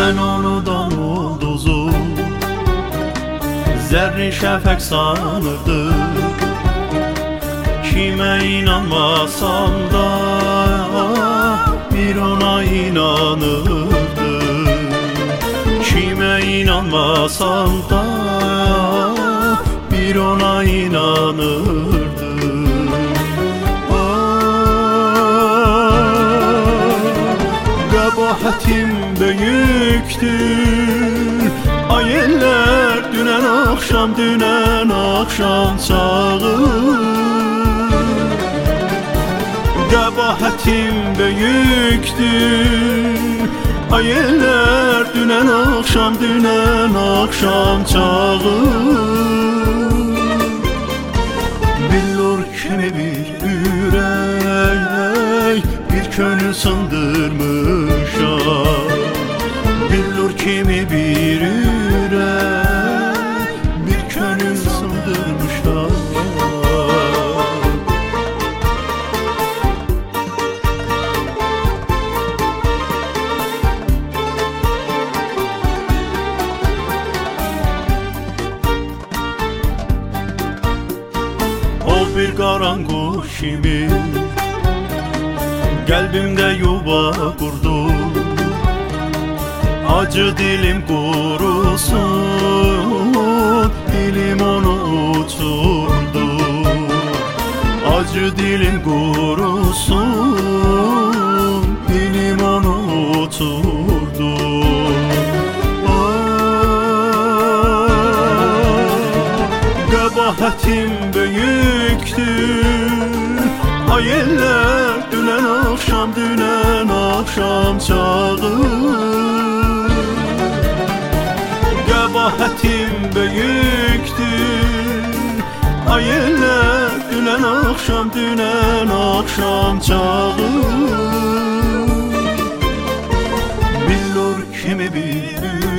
Mən onudan ulduzu zərri şəfəq sanırdım. Kimə inanmasam da bir ona inanırdım. Kimə inanmasam da bir ona inanırdım. Qəbahətim böyükdür. Ay eller dünən axşam çağı. Qəbahətim böyükdür. Ay eller dünən axşam çağı. Billur kimi bir ürək bir könül sındırmışam. Billur kimi bir ürək bir könül sındırmışam. O bir qaranquş kimi qəlbimdə yuva qurdu. Acı dilim kurusun, dilim onu uçurdu. Acı dilim kurusun, dilim onu uçurdu. Qəbahətim böyükdür. Ay eller dünən axşam çağı. Qəbahətim böyükdür. Ay eller dünən axşam çağı. Billur kimi bir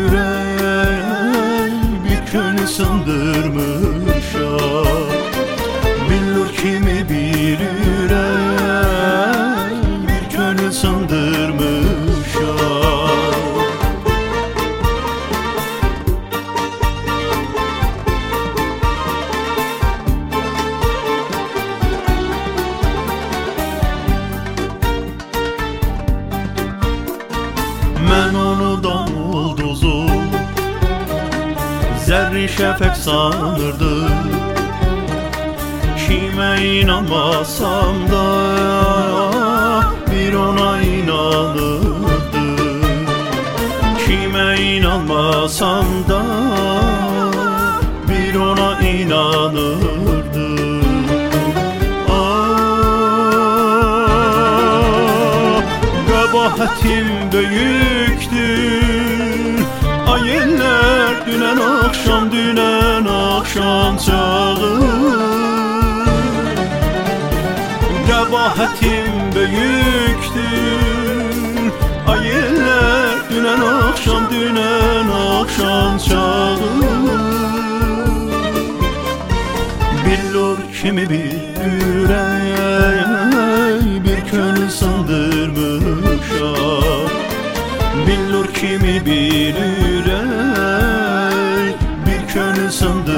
ürək bir könül sındırmışam. Billur kimi bir ürək bir könül sındırmışam. Mən onudan ulduzu zərri şəfəq sanırdım. Kimə inanmasam da bir ona inanırdım. Kimə inanmasam da bir ona inanırdım. Qəbahətim böyükdür. Ay eller dünən axşam çağı. Qəbahətim böyükdür. Ay eller dünən axşam çağı. Billur kimi bir ürək bir könül sındırmışam. Billur kimi bir ürək bir könül sındırmışam.